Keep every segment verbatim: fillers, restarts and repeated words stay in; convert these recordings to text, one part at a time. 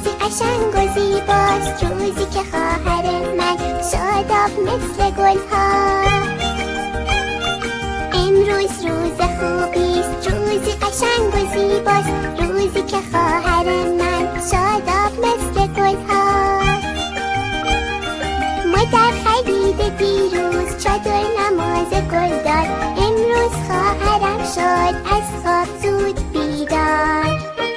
روزی قشنگ و زیباست، روزی که خواهر من شاداب مثل گلها. امروز روز خوبیست، روزی قشنگ و زیباست، روزی که خواهر من شاداب مثل گلها. مادر خرید دیروز چادر نماز گل داد، امروز خواهرم شد از خواب زود بیدار.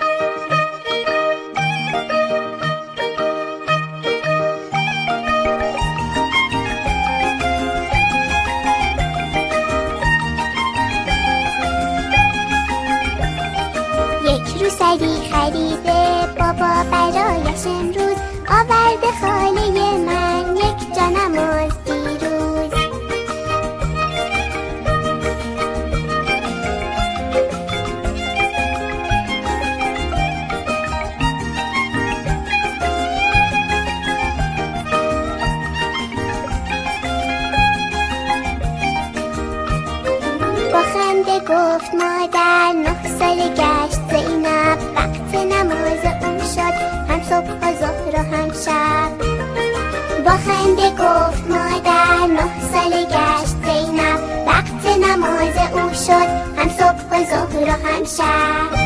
یک روسری خریده بابا برایش امروز، آورده خاله من یک جا نماز دیروز. با خنده گفت مادر نه سال گشت زینب، وقت نماز اون شد هم صبح و ظهر و هم شب. با خنده گفت مادر نه سال گشت زینب، وقت نماز او شد هم صبح و ظهر و هم شب.